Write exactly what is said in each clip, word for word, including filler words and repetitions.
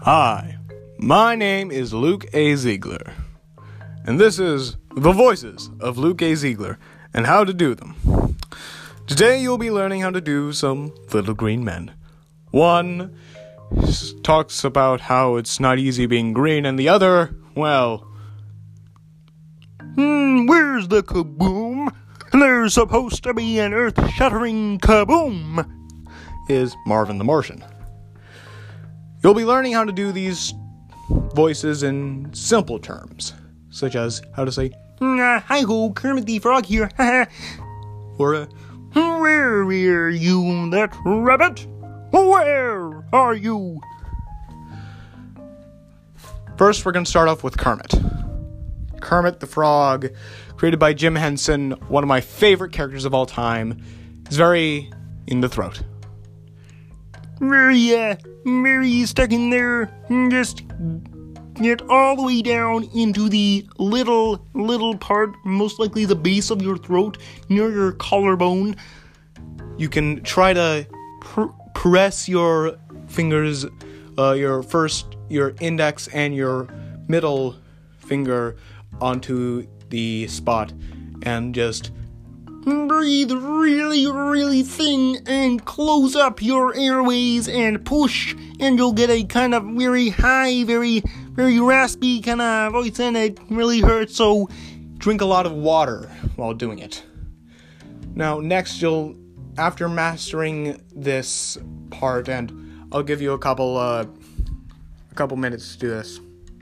Hi, my name is Luke A. Ziegler, and this is The Voices of Luke A. Ziegler and how to do them. Today you'll be learning how to do some Little Green Men. One talks about how it's not easy being green, and the other, well, Hmm, where's the kaboom? There's supposed to be an earth-shattering kaboom, is Marvin the Martian. You'll be learning how to do these voices in simple terms, such as how to say, Uh, hi-ho, Kermit the Frog here, or uh, Where are you, that rabbit? Where are you? First, we're going to start off with Kermit. Kermit the Frog, created by Jim Henson, one of my favorite characters of all time, is very in the throat. Very, uh, very stuck in there. Just get all the way down into the little, little part, most likely the base of your throat, near your collarbone. You can try to pr- press your fingers, uh, your first, your index and your middle finger onto the spot and just breathe really, really thin and close up your airways and push, and you'll get a kind of very high, very, very raspy kind of voice, and it really hurts, so drink a lot of water while doing it. Now, next you'll, after mastering this part, and I'll give you a couple, uh, a couple minutes to do this.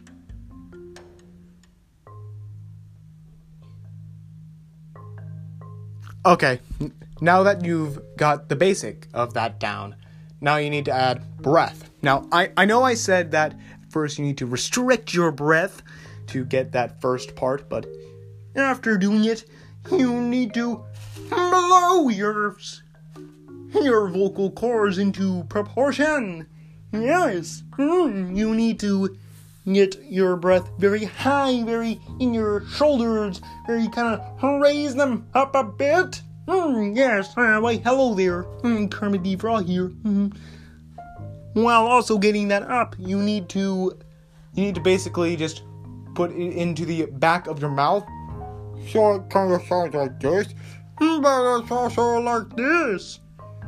Okay, now that you've got the basic of that down, now you need to add breath. Now, I, I know I said that first you need to restrict your breath to get that first part, but after doing it, you need to blow your, your vocal cords into proportion. Yes, mm, you need to get your breath very high, very in your shoulders, very kind of raise them up a bit. Mm, yes, uh, why, hello there, mm, Kermit the Frog here. Mm. While also getting that up, you need to, you need to basically just put it into the back of your mouth. So it kind of sounds like this, but it's also like this.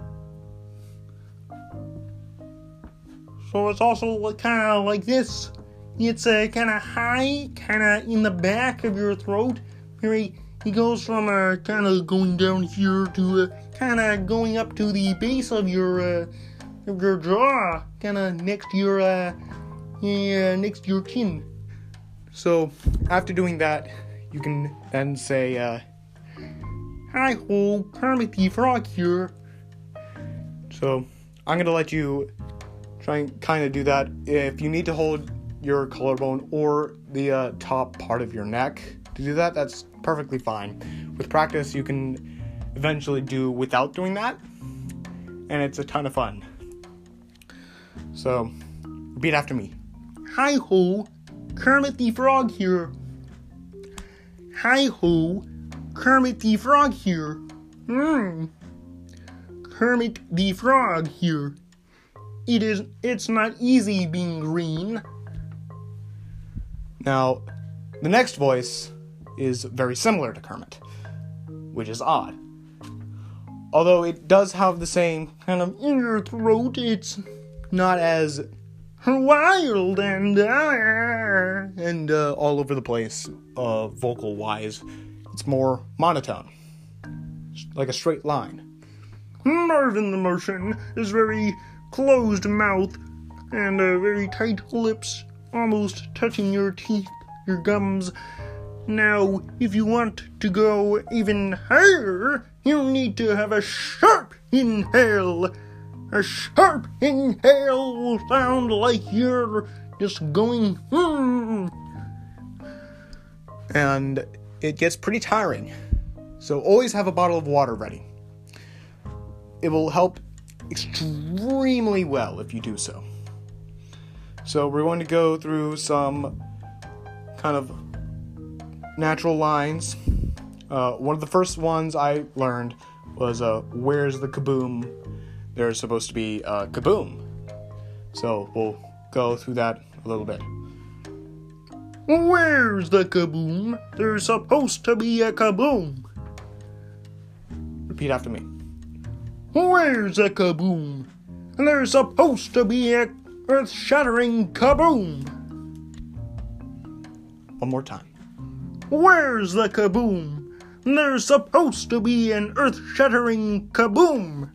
So it's also kind of like this. It's uh, kind of high, kind of in the back of your throat. Very, it goes from uh, kind of going down here to uh, kind of going up to the base of your uh, of your jaw, kind of next to your uh, yeah, next to your chin. So after doing that, you can then say, uh, "Hi ho, Kermit the Frog here." So I'm gonna let you try and kind of do that. If you need to hold your collarbone or the uh, top part of your neck to do that, that's perfectly fine. With practice, you can eventually do without doing that, and it's a ton of fun. So, repeat after me. Hi ho, Kermit the Frog here. Hi ho, Kermit the Frog here. Hmm. Kermit the Frog here. It is, it's not easy being green. Now, the next voice is very similar to Kermit, which is odd. Although it does have the same kind of in your throat, it's not as wild and uh, and uh, all over the place, uh, vocal-wise. It's more monotone, like a straight line. Marvin the Martian is very closed mouth and uh, very tight lips, almost touching your teeth, your gums. Now, if you want to go even higher, you need to have a sharp inhale. A sharp inhale will sound like you're just going, hmm. And it gets pretty tiring. So always have a bottle of water ready. It will help extremely well if you do so. So we're going to go through some kind of natural lines. Uh, one of the first ones I learned was, uh, where's the kaboom? There's supposed to be a kaboom. So we'll go through that a little bit. Where's the kaboom? There's supposed to be a kaboom. Repeat after me. Where's the kaboom? There's supposed to be a earth-shattering kaboom. One more time. Where's the kaboom? There's supposed to be an earth-shattering kaboom.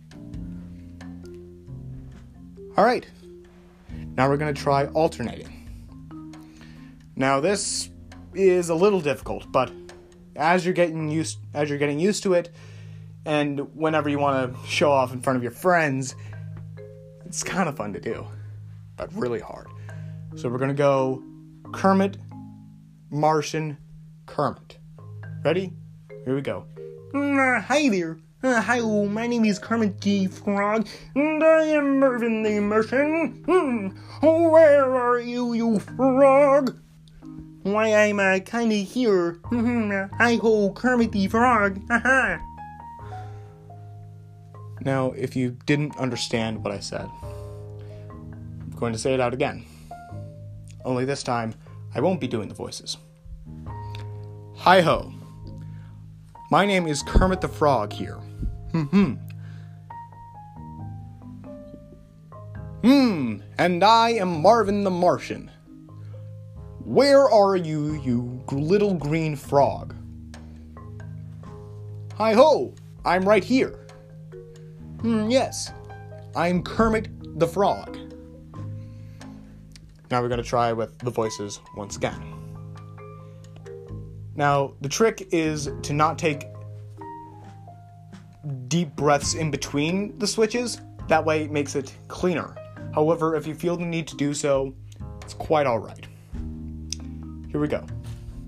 Alright. Now we're going to try alternating. Now this is a little difficult, but as you're getting used as you're getting used to it, and whenever you want to show off in front of your friends, it's kind of fun to do, but really hard. So we're going to go Kermit, Martian, Kermit. Ready? Here we go. Uh, hi there. Uh, hi, my name is Kermit the Frog, and I am Mervin the Martian. Hmm. Where are you, you frog? Why, I'm uh, kinda here. Hi-ho, Kermit the Frog. Haha. Now, if you didn't understand what I said, I'm going to say it out again. Only this time, I won't be doing the voices. Hi-ho. My name is Kermit the Frog here. Hmm. Hmm. And I am Marvin the Martian. Where are you, you little green frog? Hi-ho. I'm right here. Hmm, yes. I'm Kermit the Frog. Now we're going to try with the voices once again. Now, the trick is to not take deep breaths in between the switches. That way it makes it cleaner. However, if you feel the need to do so, it's quite alright. Here we go.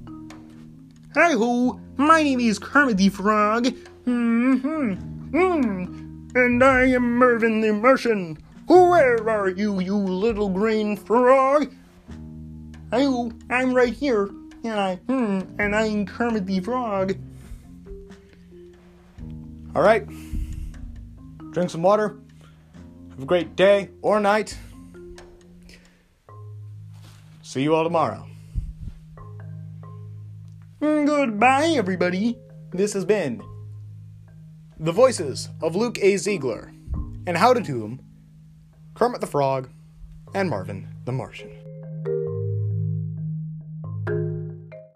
Hi-ho, my name is Kermit the Frog. Mm-hmm. Mm. And I am Mervin the Martian. Where are you, you little green frog? Hi-ho, I'm right here. And I, hmm, and I'm Kermit the Frog. Alright. Drink some water. Have a great day or night. See you all tomorrow. Goodbye, everybody. This has been the voices of Luke A. Ziegler and How to Do 'em, Kermit the Frog, and Marvin the Martian.